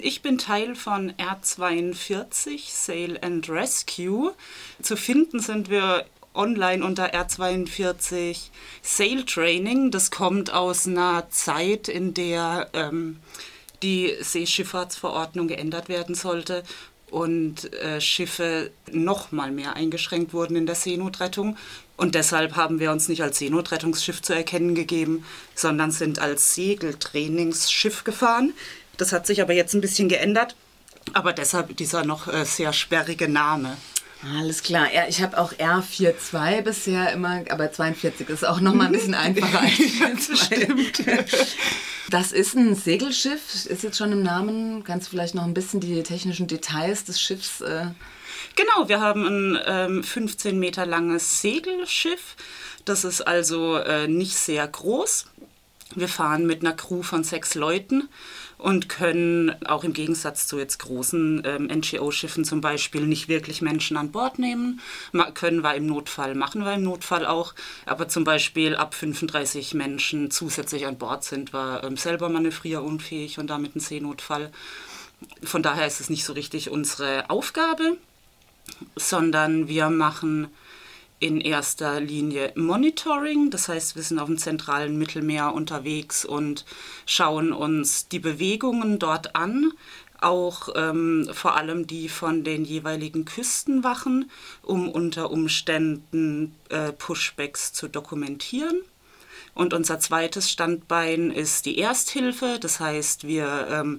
Ich bin Teil von R42, Sail and Rescue. Zu finden sind wir online unter R42 Sail Training. Das kommt aus einer Zeit, in der die Seeschifffahrtsverordnung geändert werden sollte und Schiffe noch mal mehr eingeschränkt wurden in der Seenotrettung. Und deshalb haben wir uns nicht als Seenotrettungsschiff zu erkennen gegeben, sondern sind als Segeltrainingsschiff gefahren. Das hat sich aber jetzt ein bisschen geändert, aber deshalb dieser noch sehr sperrige Name. Alles klar. Ja, ich habe auch R42 bisher immer, aber 42 ist auch noch mal ein bisschen einfacher als 42. Das ist ein Segelschiff, ist jetzt schon im Namen. Kannst du vielleicht noch ein bisschen die technischen Details des Schiffs... Genau, wir haben ein 15 Meter langes Segelschiff. Das ist also nicht sehr groß. Wir fahren mit einer Crew von 6 Leuten und können auch im Gegensatz zu jetzt großen NGO-Schiffen zum Beispiel nicht wirklich Menschen an Bord nehmen. Können wir im Notfall, machen wir im Notfall auch. Aber zum Beispiel ab 35 Menschen zusätzlich an Bord sind wir selber manövrierunfähig und damit ein Seenotfall. Von daher ist es nicht so richtig unsere Aufgabe, sondern wir machen in erster Linie Monitoring. Das heißt, wir sind auf dem zentralen Mittelmeer unterwegs und schauen uns die Bewegungen dort an, auch vor allem die von den jeweiligen Küstenwachen, um unter Umständen Pushbacks zu dokumentieren. Und unser zweites Standbein ist die Ersthilfe. Das heißt, wir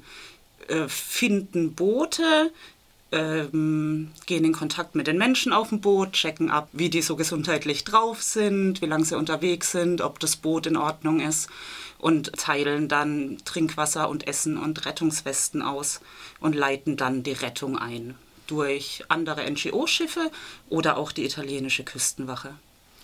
finden Boote, gehen in Kontakt mit den Menschen auf dem Boot, checken ab, wie die so gesundheitlich drauf sind, wie lange sie unterwegs sind, ob das Boot in Ordnung ist und teilen dann Trinkwasser und Essen und Rettungswesten aus und leiten dann die Rettung ein durch andere NGO-Schiffe oder auch die italienische Küstenwache.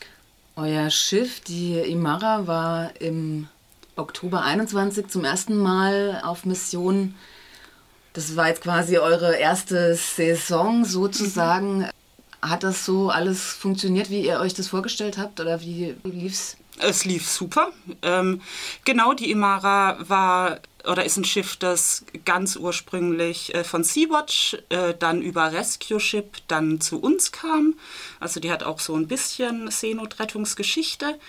Euer Schiff, die Imara, war im Oktober 21 zum ersten Mal auf Mission. Das war jetzt quasi eure erste Saison sozusagen. Hat das so alles funktioniert, wie ihr euch das vorgestellt habt, oder wie lief's? Es lief super. Genau, die Imara war oder ist ein Schiff, das ganz ursprünglich von Sea-Watch, dann über Rescue Ship, dann zu uns kam. Also die hat auch so ein bisschen Seenotrettungsgeschichte.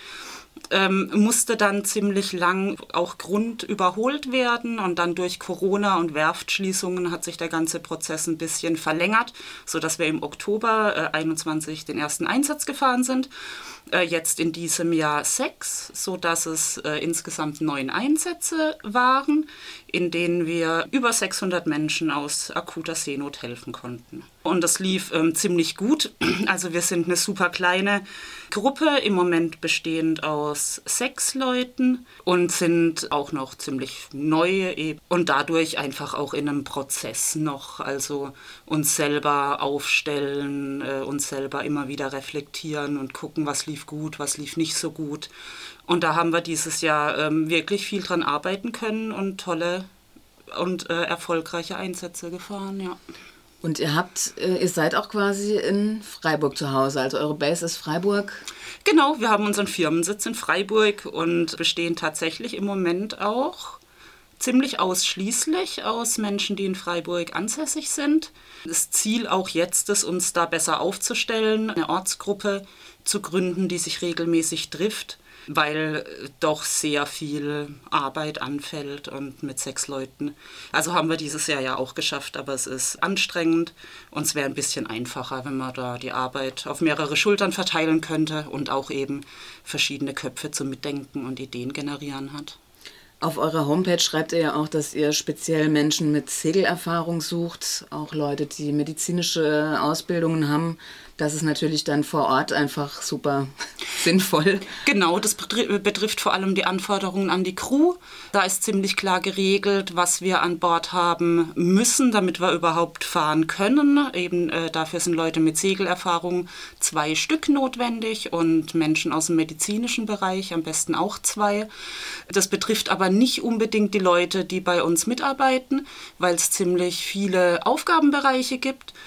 Musste dann ziemlich lang auch grundüberholt werden und dann durch Corona und Werftschließungen hat sich der ganze Prozess ein bisschen verlängert, sodass wir im Oktober 21 den ersten Einsatz gefahren sind. Jetzt in diesem Jahr 6, sodass es insgesamt 9 Einsätze waren, in denen wir über 600 Menschen aus akuter Seenot helfen konnten. Und das lief ziemlich gut. Also wir sind eine super kleine Gruppe, im Moment bestehend aus 6 Leuten und sind auch noch ziemlich neu und dadurch einfach auch in einem Prozess noch. Also uns selber aufstellen, uns selber immer wieder reflektieren und gucken, was lief gut, was lief nicht so gut. Und da haben wir dieses Jahr wirklich viel dran arbeiten können und tolle und erfolgreiche Einsätze gefahren, ja. Und ihr seid auch quasi in Freiburg zu Hause, also eure Base ist Freiburg? Genau, wir haben unseren Firmensitz in Freiburg und bestehen tatsächlich im Moment auch ziemlich ausschließlich aus Menschen, die in Freiburg ansässig sind. Das Ziel auch jetzt ist, uns da besser aufzustellen, eine Ortsgruppe zu gründen, die sich regelmäßig trifft, weil doch sehr viel Arbeit anfällt und mit 6 Leuten. Also haben wir dieses Jahr ja auch geschafft, aber es ist anstrengend und es wäre ein bisschen einfacher, wenn man da die Arbeit auf mehrere Schultern verteilen könnte und auch eben verschiedene Köpfe zum Mitdenken und Ideen generieren hat. Auf eurer Homepage schreibt ihr ja auch, dass ihr speziell Menschen mit Segelerfahrung sucht, auch Leute, die medizinische Ausbildungen haben. Das ist natürlich dann vor Ort einfach super sinnvoll. Genau, das betrifft vor allem die Anforderungen an die Crew. Da ist ziemlich klar geregelt, was wir an Bord haben müssen, damit wir überhaupt fahren können. Eben dafür sind Leute mit Segelerfahrung 2 Stück notwendig und Menschen aus dem medizinischen Bereich, am besten auch 2. Das betrifft aber nicht unbedingt die Leute, die bei uns mitarbeiten, weil es ziemlich viele Aufgabenbereiche gibt.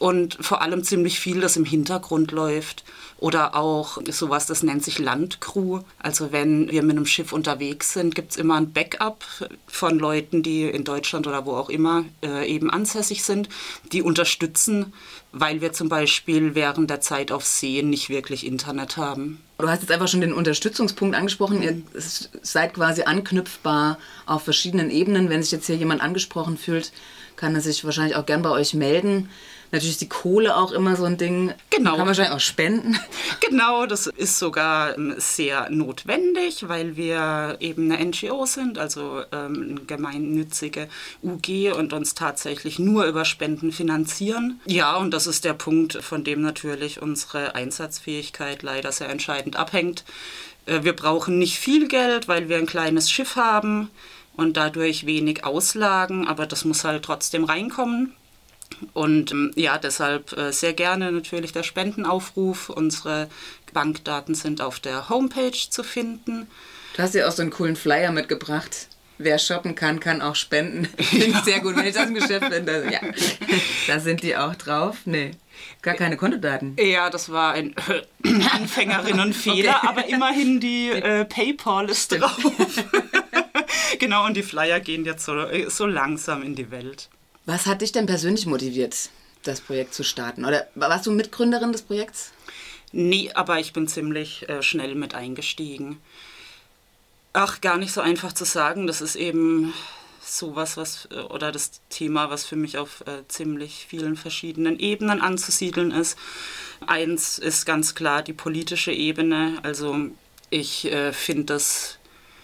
und vor allem ziemlich viel, das im Hintergrund läuft. Oder auch sowas, das nennt sich Landcrew. Also wenn wir mit einem Schiff unterwegs sind, gibt es immer ein Backup von Leuten, die in Deutschland oder wo auch immer eben ansässig sind, die unterstützen, weil wir zum Beispiel während der Zeit auf See nicht wirklich Internet haben. Du hast jetzt einfach schon den Unterstützungspunkt angesprochen. Ihr seid quasi anknüpfbar auf verschiedenen Ebenen. Wenn sich jetzt hier jemand angesprochen fühlt, kann er sich wahrscheinlich auch gern bei euch melden. Natürlich ist die Kohle auch immer so ein Ding. Genau. Kann man wahrscheinlich auch spenden. Genau, das ist sogar sehr notwendig, weil wir eben eine NGO sind, also eine gemeinnützige UG und uns tatsächlich nur über Spenden finanzieren. Ja, und das ist der Punkt, von dem natürlich unsere Einsatzfähigkeit leider sehr entscheidend abhängt. Wir brauchen nicht viel Geld, weil wir ein kleines Schiff haben und dadurch wenig Auslagen, aber das muss halt trotzdem reinkommen. Und ja, deshalb sehr gerne natürlich der Spendenaufruf. Unsere Bankdaten sind auf der Homepage zu finden. Du hast ja auch so einen coolen Flyer mitgebracht. Wer shoppen kann, kann auch spenden. Finde ich sehr gut, wenn ich das im Geschäft bin. Ja. Da sind die auch drauf. Nee, gar keine Kontodaten. Ja, das war ein Anfängerinnenfehler, okay. Aber immerhin die PayPal ist drauf. Genau, und die Flyer gehen jetzt so langsam in die Welt. Was hat dich denn persönlich motiviert, das Projekt zu starten? Oder warst du Mitgründerin des Projekts? Nee, aber ich bin ziemlich schnell mit eingestiegen. Ach, gar nicht so einfach zu sagen. Das ist eben sowas, oder das Thema, was für mich auf ziemlich vielen verschiedenen Ebenen anzusiedeln ist. Eins ist ganz klar die politische Ebene. Also ich finde das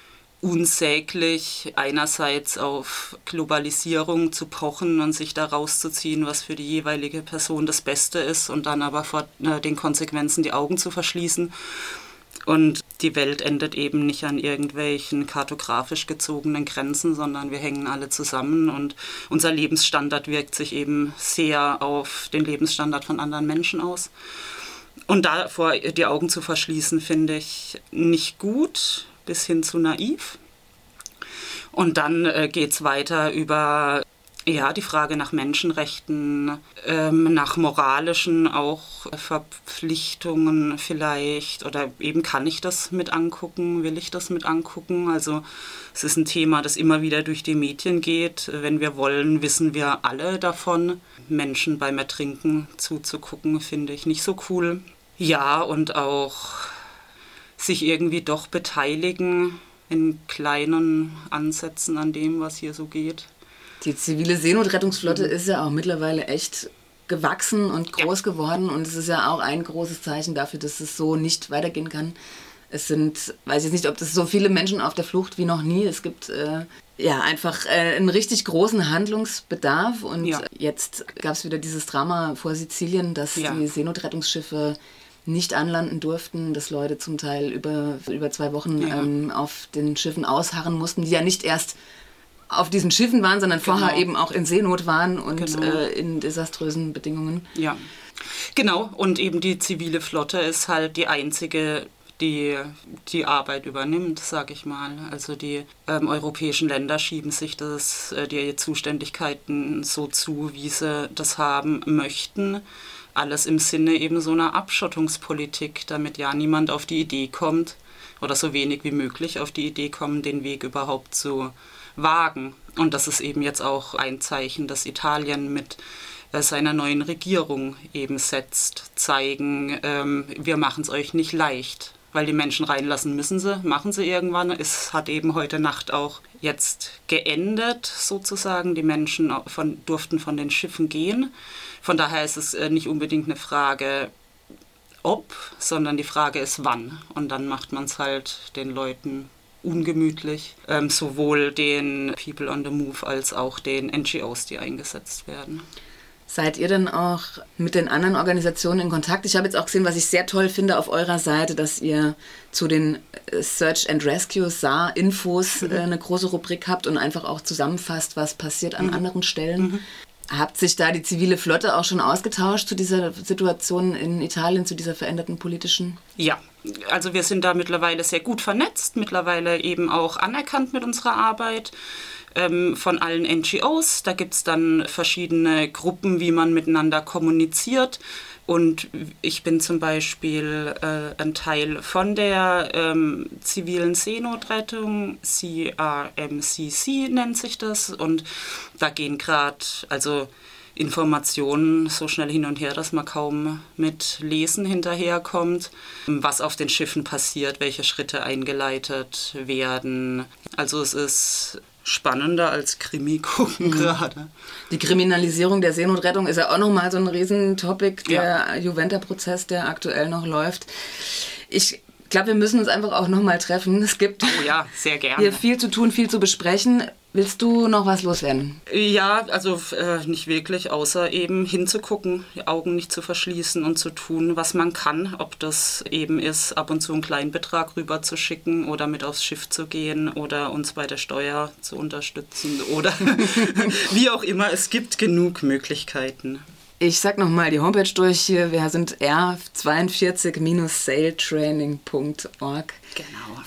unsäglich, einerseits auf Globalisierung zu pochen und sich da rauszuziehen, was für die jeweilige Person das Beste ist und dann aber vor den Konsequenzen die Augen zu verschließen. Und die Welt endet eben nicht an irgendwelchen kartografisch gezogenen Grenzen, sondern wir hängen alle zusammen und unser Lebensstandard wirkt sich eben sehr auf den Lebensstandard von anderen Menschen aus. Und davor die Augen zu verschließen, finde ich nicht gut, bis hin zu naiv. Und dann geht es weiter über die Frage nach Menschenrechten, nach moralischen auch Verpflichtungen vielleicht. Oder eben kann ich das mit angucken, will ich das mit angucken? Also es ist ein Thema, das immer wieder durch die Medien geht. Wenn wir wollen, wissen wir alle davon. Menschen beim Ertrinken zuzugucken, finde ich nicht so cool. Ja, und auch sich irgendwie doch beteiligen in kleinen Ansätzen an dem, was hier so geht. Die zivile Seenotrettungsflotte ist ja auch mittlerweile echt gewachsen und groß geworden und es ist ja auch ein großes Zeichen dafür, dass es so nicht weitergehen kann. Es sind, weiß ich nicht, ob das so viele Menschen auf der Flucht wie noch nie. Es gibt einfach einen richtig großen Handlungsbedarf und jetzt gab es wieder dieses Drama vor Sizilien, dass die Seenotrettungsschiffe nicht anlanden durften, dass Leute zum Teil über 2 Wochen auf den Schiffen ausharren mussten, die ja nicht erst auf diesen Schiffen waren, sondern vorher eben auch in Seenot waren und in desaströsen Bedingungen. Ja, genau. Und eben die zivile Flotte ist halt die einzige, die die Arbeit übernimmt, sag ich mal. Also die europäischen Länder schieben sich die Zuständigkeiten so zu, wie sie das haben möchten. Alles im Sinne eben so einer Abschottungspolitik, damit ja niemand auf die Idee kommt, oder so wenig wie möglich auf die Idee kommen, den Weg überhaupt zu wagen. Und das ist eben jetzt auch ein Zeichen, das Italien mit seiner neuen Regierung eben setzt, zeigen, wir machen es euch nicht leicht, weil die Menschen reinlassen müssen sie, machen sie irgendwann. Es hat eben heute Nacht auch jetzt geendet, sozusagen. Die Menschen durften von den Schiffen gehen. Von daher ist es nicht unbedingt eine Frage, ob, sondern die Frage ist, wann. Und dann macht man es halt den Leuten ungemütlich, sowohl den People on the Move als auch den NGOs, die eingesetzt werden. Seid ihr denn auch mit den anderen Organisationen in Kontakt? Ich habe jetzt auch gesehen, was ich sehr toll finde auf eurer Seite, dass ihr zu den Search and Rescue SAR-Infos eine große Rubrik habt und einfach auch zusammenfasst, was passiert an anderen Stellen. Habt sich da die zivile Flotte auch schon ausgetauscht zu dieser Situation in Italien, zu dieser veränderten politischen? Ja, also wir sind da mittlerweile sehr gut vernetzt, mittlerweile eben auch anerkannt mit unserer Arbeit. von allen NGOs. Da gibt es dann verschiedene Gruppen, wie man miteinander kommuniziert. Und ich bin zum Beispiel ein Teil von der zivilen Seenotrettung, CRMCC nennt sich das. Und da gehen gerade Informationen so schnell hin und her, dass man kaum mit Lesen hinterherkommt, was auf den Schiffen passiert, welche Schritte eingeleitet werden. Also es ist spannender als Krimi gucken gerade. Die Kriminalisierung der Seenotrettung ist ja auch nochmal so ein Riesentopic, der Juventa-Prozess, der aktuell noch läuft. Ich glaube, wir müssen uns einfach auch nochmal treffen. Es gibt sehr gerne. hier viel zu tun, viel zu besprechen. Willst du noch was loswerden? Ja, also nicht wirklich, außer eben hinzugucken, die Augen nicht zu verschließen und zu tun, was man kann. Ob das eben ist, ab und zu einen kleinen Betrag rüber zu schicken oder mit aufs Schiff zu gehen oder uns bei der Steuer zu unterstützen oder wie auch immer. Es gibt genug Möglichkeiten. Ich sag nochmal die Homepage durch hier. Wir sind r42-sailtraining.org. Genau.